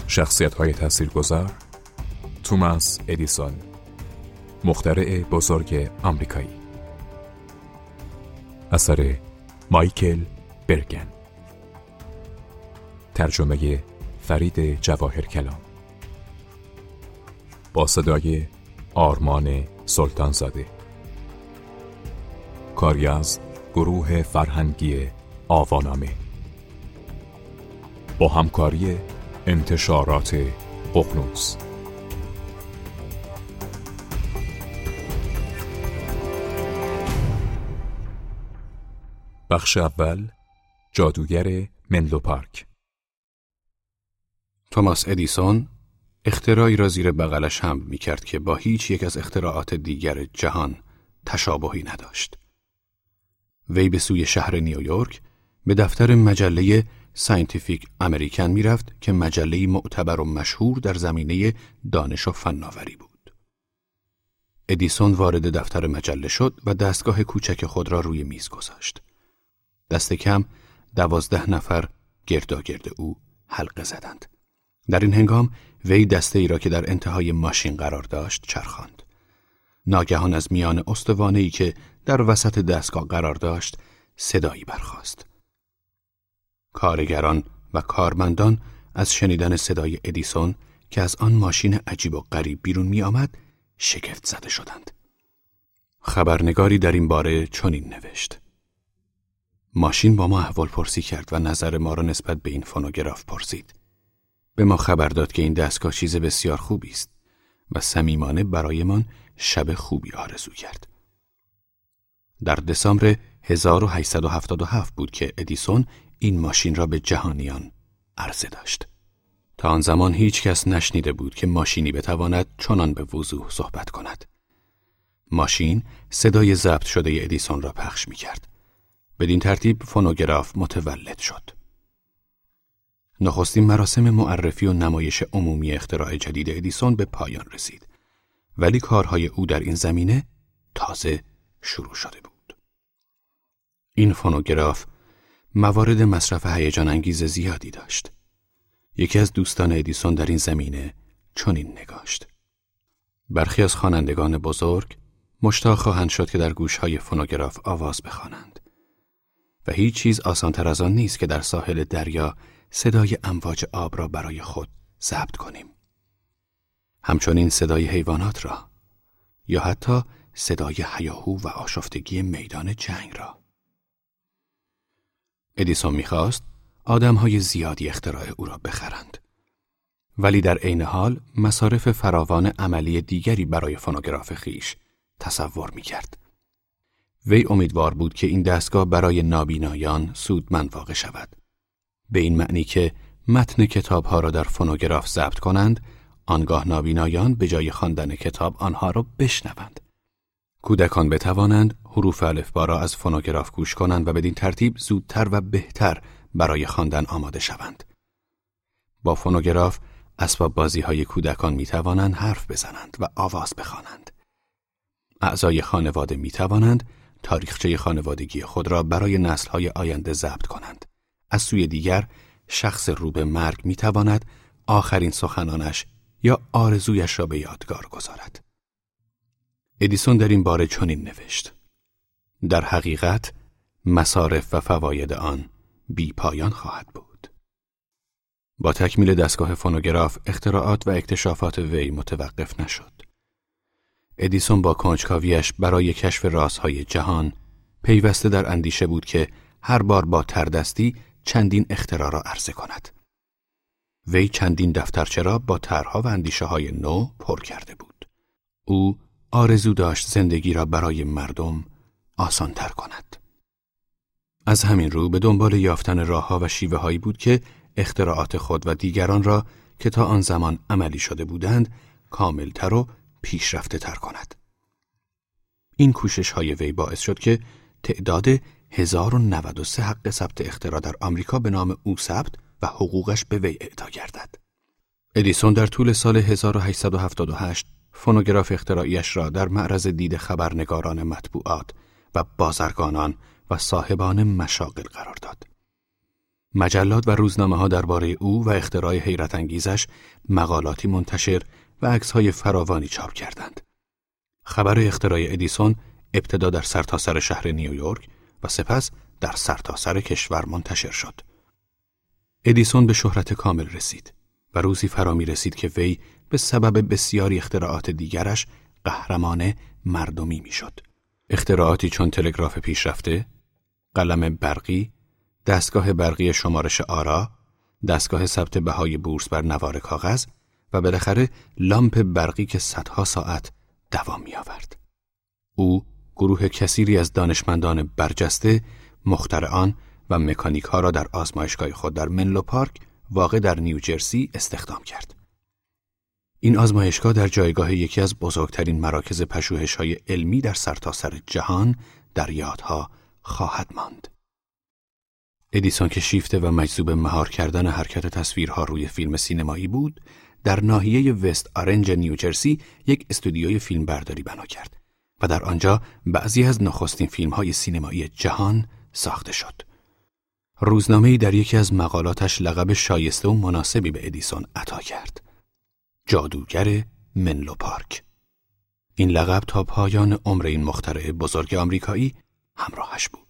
شخصیت‌های تاثیرگذار: توماس ادیسون، مخترع بزرگ آمریکایی. اثر مایکل برگن. ترجمه فرید جواهر کلام. با صدای آرمان سلطانزاده. کاری از گروه فرهنگی آوانامه با همکاری انتشارات ققنوس. بخش اول: جادوگر منلو پارک. توماس ادیسون اختراعی را زیر بغلش حمل می‌کرد که با هیچ یک از اختراعات دیگر جهان تشابهی نداشت. وی به سوی شهر نیویورک به دفتر مجله ساینتیفیک امریکن می‌رفت که مجله‌ای معتبر و مشهور در زمینه دانش و فناوری بود. ادیسون وارد دفتر مجله شد و دستگاه کوچک خود را روی میز گذاشت. دست کم 12 نفر گرداگرد او حلقه زدند. در این هنگام وی دسته ای را که در انتهای ماشین قرار داشت چرخاند. ناگهان از میان استوانه‌ای که در وسط دستگاه قرار داشت صدایی برخاست. کارگران و کارمندان از شنیدن صدای ادیسون که از آن ماشین عجیب و غریب بیرون می آمد شگفت زده شدند. خبرنگاری در این باره چنین نوشت: ماشین با ما احوالپرسی کرد و نظر ما را نسبت به این فونوگراف پرسید. به ما خبر داد که این دستگاه چیز بسیار خوبی است و صمیمانه برایمان شب خوبی آرزو کرد. در دسامبر 1877 بود که ادیسون این ماشین را به جهانیان عرضه داشت. تا آن زمان هیچ کس نشنیده بود که ماشینی بتواند چنان به وضوح صحبت کند. ماشین صدای ضبط شده ادیسون را پخش می کرد. بدین ترتیب فونوگراف متولد شد. نخستین مراسم معرفی و نمایش عمومی اختراع جدید ادیسون به پایان رسید، ولی کارهای او در این زمینه تازه شروع شده بود. این فونوگراف موارد مصرف هیجان انگیز زیادی داشت. یکی از دوستان ادیسون در این زمینه چنین نگاشت: برخی از خوانندگان بزرگ مشتاق خواهند شد که در گوشهای فونوگراف آواز بخوانند و هیچ چیز آسان‌تر از آن نیست که در ساحل دریا صدای امواج آب را برای خود ضبط کنیم. همچنین صدای حیوانات را یا حتی صدای هیاهو و آشفتگی میدان جنگ را. ادیسون می‌خواست آدم‌های زیادی اختراع او را بخرند، ولی در عین حال مصارف فراوان عملی دیگری برای فونوگراف خیش تصور می‌کرد. وی امیدوار بود که این دستگاه برای نابینایان سودمند واقع شود، به این معنی که متن کتاب‌ها را در فونوگراف ضبط کنند، آنگاه نابینایان به جای خواندن کتاب آنها را بشنوند. کودکان بتوانند حروف الفبا را از فونوگراف گوش کنند و بدین ترتیب زودتر و بهتر برای خواندن آماده شوند. با فونوگراف اسباب بازی‌های کودکان می‌توانند حرف بزنند و آواز بخوانند. اعضای خانواده می‌توانند تاریخچه خانوادگی خود را برای نسل‌های آینده ضبط کنند. از سوی دیگر شخص رو به مرگ می‌تواند آخرین سخنانش یا آرزویش را به یادگار گذارد. ادیسون در این باره چنین نوشت: در حقیقت مصارف و فواید آن بی پایان خواهد بود. با تکمیل دستگاه فونوگراف اختراعات و اکتشافات وی متوقف نشد. ادیسون با کنجکاویش برای کشف رازهای جهان پیوسته در اندیشه بود که هر بار با تردستی چندین اختراع را عرضه کند. وی چندین دفترچه را با طرح‌ها و اندیشه‌های نو پر کرده بود. او آرزو داشت زندگی را برای مردم آسان‌تر کند. از همین رو به دنبال یافتن راه‌ها و شیوه‌هایی بود که اختراعات خود و دیگران را که تا آن زمان عملی شده بودند کاملتر و پیشرفته‌تر کند. این کوشش‌های وی باعث شد که تعداد 1093 حق ثبت اختراع در آمریکا به نام او ثبت و حقوقش به وی اعطا گردد. ادیسون در طول سال 1878 فونوگراف اختراعیش را در معرض دید خبرنگاران مطبوعات و بازرگانان و صاحبان مشاغل قرار داد. مجلات و روزنامه‌ها درباره او و اختراع حیرت انگیزش مقالاتی منتشر و عکس‌های فراوانی چاپ کردند. خبر اختراع ادیسون ابتدا در سرتاسر شهر نیویورک و سپس در سرتاسر کشور منتشر شد. ادیسون به شهرت کامل رسید و روزی فرا می رسید که وی به سبب بسیاری اختراعات دیگرش قهرمان مردمی می شد. اختراعاتی چون تلگراف پیشرفته، قلم برقی، دستگاه برقی شمارش آرا، دستگاه ثبت بهای بورس بر نوار کاغذ و بالاخره لامپ برقی که صدها ساعت دوام می آورد. او گروه کثیری از دانشمندان برجسته، مخترعان و مکانیک ها را در آزمایشگاه خود در منلو پارک واقع در نیوجرسی استخدام کرد. این آزمایشگاه در جایگاه یکی از بزرگترین مراکز پژوهش‌های علمی در سرتاسر جهان در یادها خواهد ماند. ادیسون که شیفته و مجذوب مهار کردن حرکت تصویرها روی فیلم سینمایی بود، در ناحیه وست آرنج نیوجرسی یک استودیوی فیلمبرداری بنا کرد و در آنجا بعضی از نخستین فیلم‌های سینمایی جهان ساخته شد. روزنامه‌ای در یکی از مقالاتش لقب شایسته و مناسبی به ادیسون عطا کرد: جادوگر منلو پارک. این لقب تا پایان عمر این مخترع بزرگ آمریکایی همراهش بود.